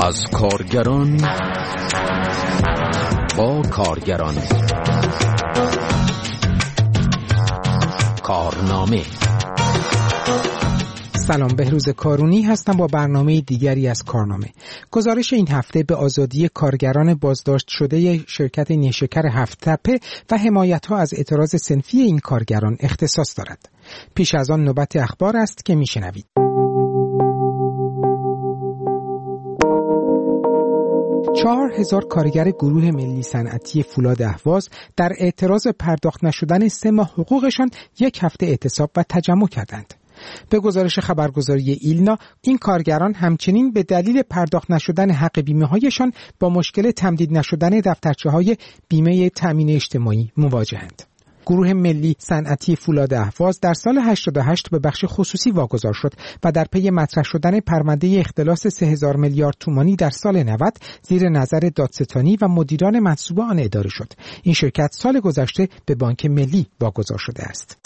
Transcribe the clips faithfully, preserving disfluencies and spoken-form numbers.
از کارگران با کارگران. کارنامه. سلام، بهروز کارونی هستم با برنامه دیگری از کارنامه. گزارش این هفته به آزادی کارگران بازداشت شده شرکت نیشکر هفت تپه و حمایت‌ها از اعتراض صنفی این کارگران اختصاص دارد. پیش از آن نوبت اخبار است که میشنوید. چهار هزار کارگر گروه ملی صنعتی فولاد اهواز در اعتراض پرداخت نشدن سه ماه حقوقشان یک هفته اعتصاب و تجمع کردند. به گزارش خبرگزاری ایلنا، این کارگران همچنین به دلیل پرداخت نشدن حق بیمه هایشان با مشکل تمدید نشدن دفترچه های بیمه تأمین اجتماعی مواجهند. گروه ملی صنعتی فولاد اهواز در سال هشتاد و هشت به بخش خصوصی واگذار شد و در پی مطرح شدن پرونده اختلاس سه هزار میلیارد تومانی در سال نود زیر نظر دادستانی و مدیران منصوب آن اداره شد. این شرکت سال گذشته به بانک ملی واگذار شده است.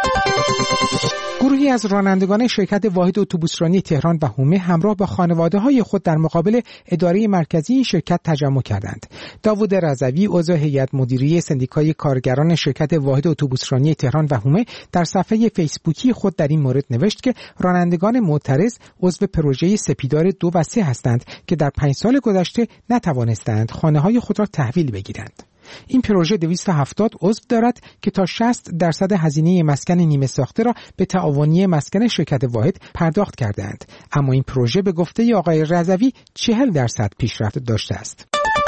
گروهی از رانندگان شرکت واحد اتوبوسرانی تهران و حومه همراه با خانواده‌های خود در مقابل اداره مرکزی این شرکت تجمع کردند. داوود رضوی، عضو هیئت مدیره سندیکای کارگران شرکت واحد اتوبوسرانی تهران و حومه، در صفحه فیسبوکی خود در این مورد نوشت که رانندگان معترض عضو پروژه سپیدار دو و سه هستند که در پنج سال گذشته نتوانستند خانه‌های خود را تحویل بگیرند. این پروژه دویست و هفتاد عضو دارد که تا شصت درصد هزینه مسکن نیمه ساخته را به تعاونی مسکن شرکت واحد پرداخت کردند، اما این پروژه به گفته آقای رضوی چهل درصد پیشرفت داشته است.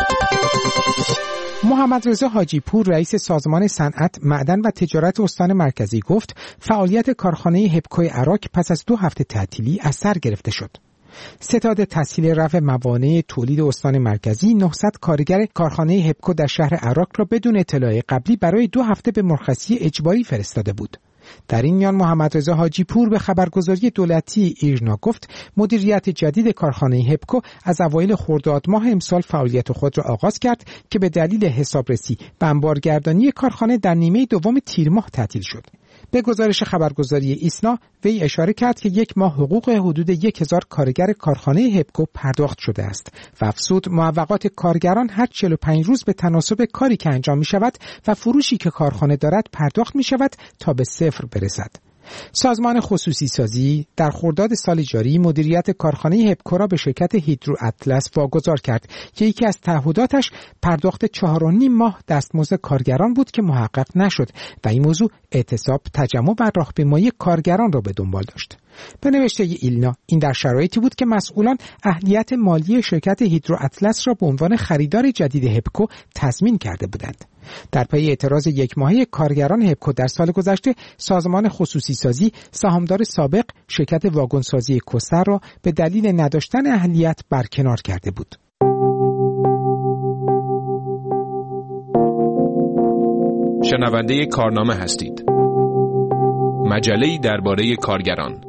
محمد رضا حاجی پور، رئیس سازمان صنعت، معدن و تجارت استان مرکزی، گفت فعالیت کارخانه هپکو عراق پس از دو هفته تعطیلی از سر گرفته شد. ستاد تسهیل رفع موانع تولید استان مرکزی نهصد کارگر کارخانه هپکو در شهر عراق را بدون اطلاع قبلی برای دو هفته به مرخصی اجباری فرستاده بود. در این میان محمد رضا حاجی پور به خبرگزاری دولتی ایرنا گفت مدیریت جدید کارخانه هپکو از اوایل خرداد ماه امسال فعالیت خود را آغاز کرد که به دلیل حسابرسی و انبارگردانی کارخانه در نیمه دوم تیر ماه تعطیل شد. به گزارش خبرگزاری ایسنا، وی اشاره کرد که یک ماه حقوق حدود یک هزار کارگر کارخانه هپکو پرداخت شده است و افزود معوقات کارگران هر چهل و پنج روز به تناسب کاری که انجام می شود و فروشی که کارخانه دارد پرداخت می شود تا به صفر برسد. سازمان خصوصی سازی در خرداد سال جاری مدیریت کارخانه هپکو را به شرکت هیدرو اطلس واگذار کرد که یکی از تعهداتش پرداخت چهار و نیم ماه دستمزد کارگران بود که محقق نشد و این موضوع اعتصاب، تجمع و راهپیمایی کارگران را به دنبال داشت. به نوشته ایلنا، این در شرایطی بود که مسئولان اهلیت مالی شرکت هیدرو اطلس را به عنوان خریدار جدید هپکو تضمین کرده بودند. در پی اعتراض یک ماهه کارگران هپکو در سال گذشته، سازمان خصوصی سازی سهامدار سابق شرکت واگنسازی کوثر را به دلیل نداشتن اهلیت برکنار کرده بود. شنونده کارنامه هستید. مجله‌ای درباره کارگران.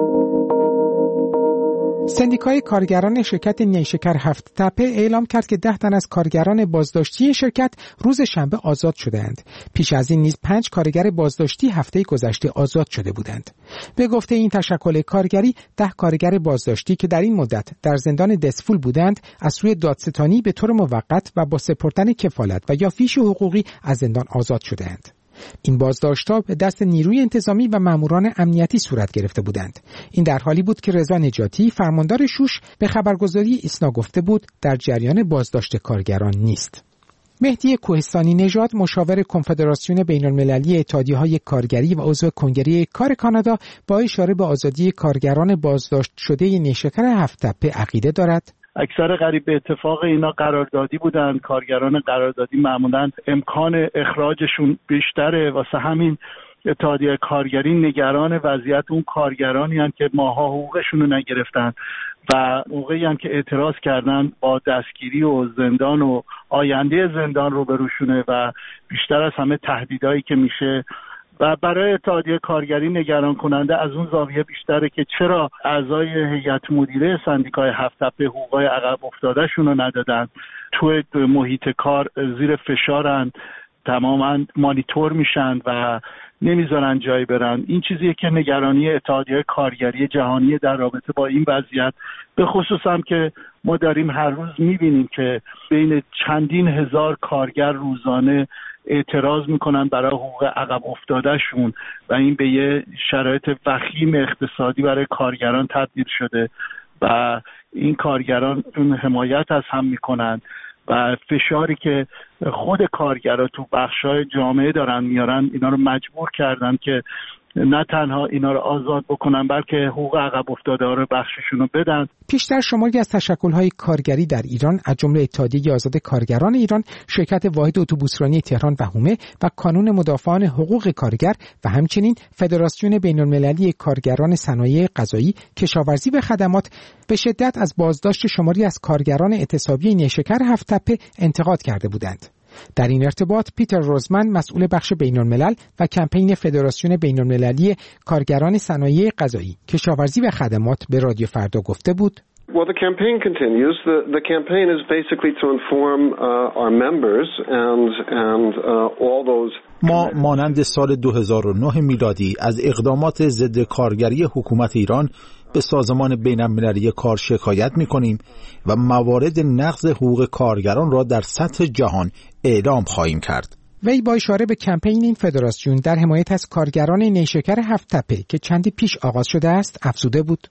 سندیکای کارگران شرکت نیشکر هفت تپه اعلام کرد که ده تن از کارگران بازداشتی شرکت روز شنبه آزاد شدند. پیش از این نیز پنج کارگر بازداشتی هفته گذشته آزاد شده بودند. به گفته این تشکل کارگری، ده کارگر بازداشتی که در این مدت در زندان دسفول بودند از سوی دادستانی به طور موقت و با سپردن کفالت و یا فیش حقوقی از زندان آزاد شدند. این بازداشت‌ها به دست نیروی انتظامی و ماموران امنیتی صورت گرفته بودند. این در حالی بود که رضا نجاتی، فرماندار شوش، به خبرگزاری ایسنا گفته بود در جریان بازداشت کارگران نیست. مهدی کوهستانی نژاد، مشاور کنفدراسیون بین‌المللی اتحادیه‌های کارگری و عضو کنگره کار کانادا، با اشاره به آزادی کارگران بازداشت شده نیشکر هفت تپه عقیده دارد اکثر قریب به اتفاق اینا قراردادی بودن. کارگران قراردادی معمولا امکان اخراجشون بیشتره، واسه همین اتحادیه کارگری نگران وضعیت اون کارگرانی هستند که ماها حقوقشون رو نگرفتن و موقعی هم که اعتراض کردن با دستگیری و زندان و آینده زندان رو بروشونه و بیشتر از همه تهدیدایی که میشه و برای اتحادیه کارگری نگران کننده از اون زاویه بیشتره که چرا اعضای هیئت مدیره سندیکای هفت تپه حقوقای عقب افتادهشون رو ندادن. توی محیط کار زیر فشارن، تماما مانیتور میشن و نمیذارن جایی برن. این چیزیه که نگرانی اتحادیه کارگری جهانی در رابطه با این وضعیت، به خصوص هم که ما داریم هر روز میبینیم که بین چندین هزار کارگر روزانه اعتراض میکنن برای حقوق عقب افتادهشون و این به یه شرایط وخیم اقتصادی برای کارگران تبدیل شده و این کارگران حمایت از هم میکنن و فشاری که خود کارگرها تو بخشای جامعه دارن میارن اینا رو مجبور کردن که نه تنها اینا رو آزاد بکنن بلکه حقوق عقب افتاده ها رو بخششون رو بدن. پیشتر شماری از تشکل‌های کارگری در ایران از جمله اتحادیه آزاد کارگران ایران، شرکت واحد اتوبوسرانی تهران و هومه و کانون مدافعان حقوق کارگر و همچنین فدراسیون بین‌المللی کارگران صنایع غذایی، کشاورزی و خدمات به شدت از بازداشت شماری از کارگران اعتصابی نیشکر هفت تپه انتقاد کرده بودند. در این ارتباط پیتر روزمن مسئول بخش بین‌الملل و کمپین فدراسیون بین‌المللی کارگران صنایع غذایی، کشاورزی و خدمات به رادیو فردا گفته بود: Well, the campaign continues. The the campaign is basically to inform uh, our members and and uh, all those. ما مانند سال دو هزار و نه میلادی از اقدامات ضد کارگری حکومت ایران به سازمان بین‌المللی کار شکایت می‌کنیم و موارد نقض حقوق کارگران را در سطح جهان اعلام خواهیم کرد. وی با اشاره به کمپین این فدراسیون در حمایت از کارگران نیشکر هفت تپه که چندی پیش آغاز شده است افزوده بود: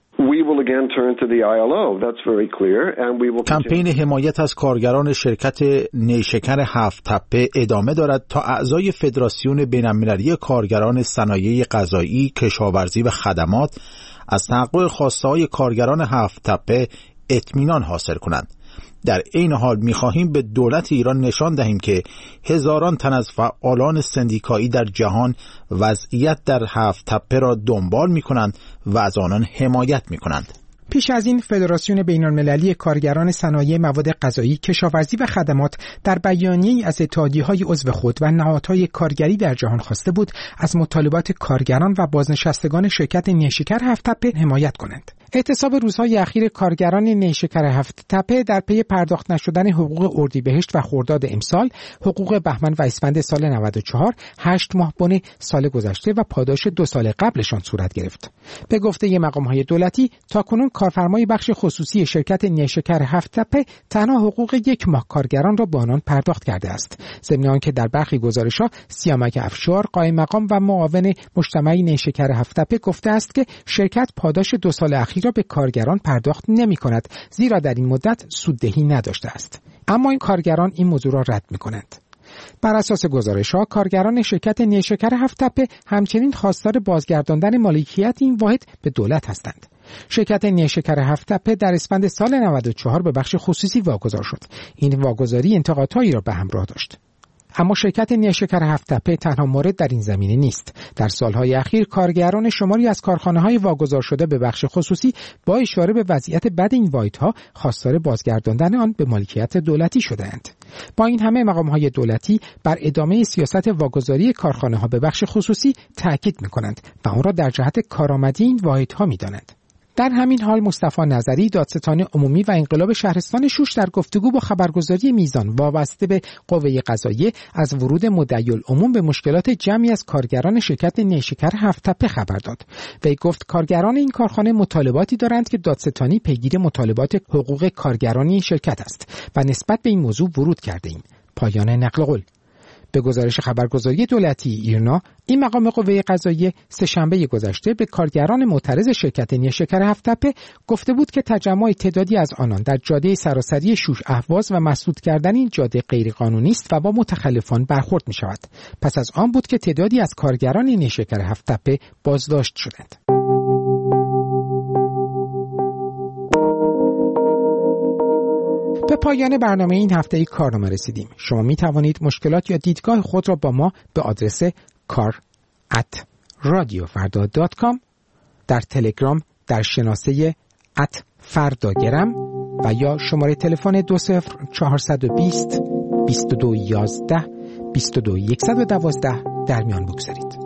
کمپین حمایت از کارگران شرکت نیشکر هفت تپه ادامه دارد تا اعضای فدراسیون بین‌المللی کارگران صنایع غذایی، کشاورزی و خدمات از تحقق خواسته‌های کارگران هفت تپه اطمینان حاصل کنند. در این حال می‌خواهیم به دولت ایران نشان دهیم که هزاران تن از فعالان سندیکایی در جهان وضعیت در هفت تپه را دنبال می‌کنند و از آنان حمایت می‌کنند. پیش از این فدراسیون بین‌المللی کارگران صنایع مواد غذایی، کشاورزی و خدمات در بیانیه‌ای از اتحادیه‌های عضو خود و نهادهای کارگری در جهان خواسته بود از مطالبات کارگران و بازنشستگان شرکت نیشکر هفت تپه حمایت کنند. اعتصاب روزهای اخیر کارگران نیشکر هفت تپه در پی پرداخت نشدن حقوق اردیبهشت و خرداد امسال، حقوق بهمن و اسفند سال نود و چهار، هشت ماه بن سال گذشته و پاداش دو سال قبلشان صورت گرفت. به گفته مقام‌های دولتی تاکنون کارفرمای بخش خصوصی شرکت نیشکر هفت تپه تنها حقوق یک ماه کارگران را به آنان پرداخت کرده است. ضمن آنکه در برخی گزارش‌ها سیامک افشار قائم مقام و معاون مجتمع نیشکر هفت تپه گفته است که شرکت پاداش دو سال اخیر را به کارگران پرداخت نمی کند زیرا در این مدت سوددهی نداشته است. اما این کارگران این موضوع را رد می کنند. بر اساس گزارش‌ها کارگران شرکت نیشکر هفت تپه همچنین خواستار بازگرداندن مالکیت این واحد به دولت هستند. شرکت نیشکر هفت تپه در اسفند سال نود و چهار به بخش خصوصی واگذار شد. این واگذاری انتقادهایی را به همراه داشت. اما شرکت نیشکر هفت تپه تنها مورد در این زمینه نیست. در سالهای اخیر کارگران شماری از کارخانه‌های واگذار شده به بخش خصوصی با اشاره به وضعیت بد این واحدها خواستار بازگرداندن آن به مالکیت دولتی شده‌اند. با این همه مقام‌های دولتی بر ادامه سیاست واگذاری کارخانه‌ها به بخش خصوصی تاکید می‌کنند و آن را در جهت کارآمدی این واحدها می‌دانند. در همین حال مصطفی نظری دادستان عمومی و انقلاب شهرستان شوش در گفتگو با خبرگزاری میزان وابسته به قوه قضاییه از ورود مدعی‌العموم به مشکلات جمعی از کارگران شرکت نیشکر هفت تپه خبر داد. وی گفت کارگران این کارخانه مطالباتی دارند که دادستانی پیگیر مطالبات حقوق کارگران این شرکت است و نسبت به این موضوع ورود کرده ایم. پایان نقل قول. به گزارش خبرگزاری دولتی ایرنا، این مقام قوه قضاییه سه‌شنبه گذشته به کارگران معترض شرکت نیشکر هفت تپه گفته بود که تجمع تعدادی از آنان در جاده سراسری شوش اهواز و مسدود کردن این جاده غیرقانونی است و با متخلفان برخورد می شود. پس از آن بود که تعدادی از کارگران نیشکر هفت تپه بازداشت شدند. به پایان برنامه این هفته‌ای کارنامه رسیدیم. شما می توانید مشکلات یا دیدگاه خود را با ما به آدرس کار ات رادیو فردا دات کام، در تلگرام در شناسه ات فرداگرم و یا شماره تلفن دو صفر چهارصد و بیست بیست و دو یازده بیست و دو صد و دوازده در میان بگذارید.